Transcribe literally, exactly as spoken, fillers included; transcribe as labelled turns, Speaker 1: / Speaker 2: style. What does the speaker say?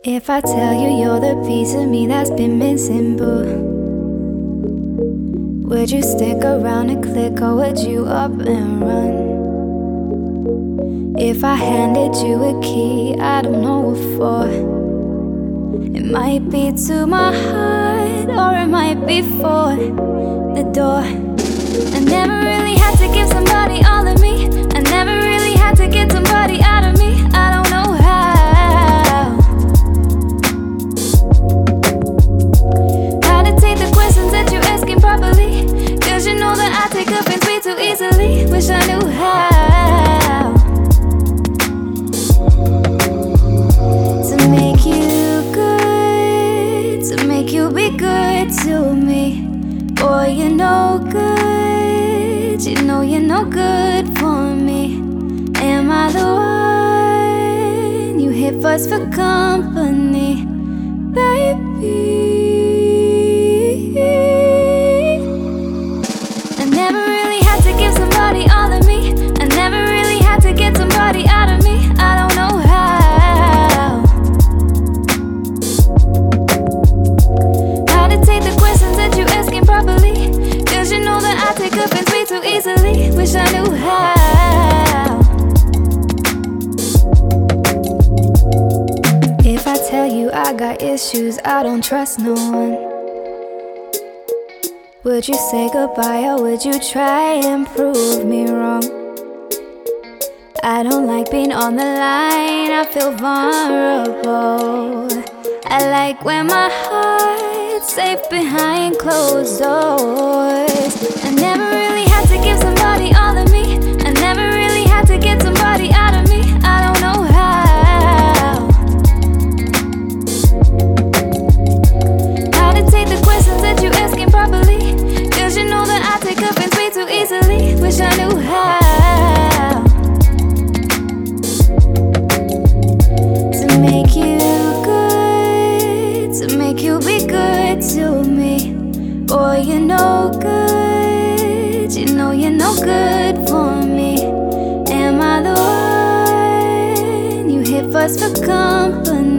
Speaker 1: If I tell you you're the piece of me that's been missing, boo, would you stick around and click, or would you up and run? If I handed you a key, I don't know what for. It might be to my heart, or it might be for the door. I never really had to give somebody all of me. I never really had to get somebody out of me. I don't know how. How to take the questions that you're asking properly, 'cause you know that I take offense way too easily. Wish I knew how to make you good, to make you be good to me. Boy, you're no good, you know you're no good for me. Am I the one you hit first for company, baby? I never really had to give somebody all of me. I never really had to get somebody out of me. I don't know how. How to take the questions that you're asking properly, 'cause you know that I take offense way too easily. Wish I knew how. If I tell you I got issues, I don't trust no one, would you say goodbye, or would you try and prove me wrong? I don't like being on the line, I feel vulnerable. I like when my heart's safe behind closed doors. I never really had to give somebody all of me. I never really had to get somebody out of me. I don't know how. How to take the questions that you're asking properly, 'cause you know that I take offense way too easily. Wish I knew how to make you good, to make you be good to me. Boy, you're no good, you know you're no good for me. Am I the one you hit first for company?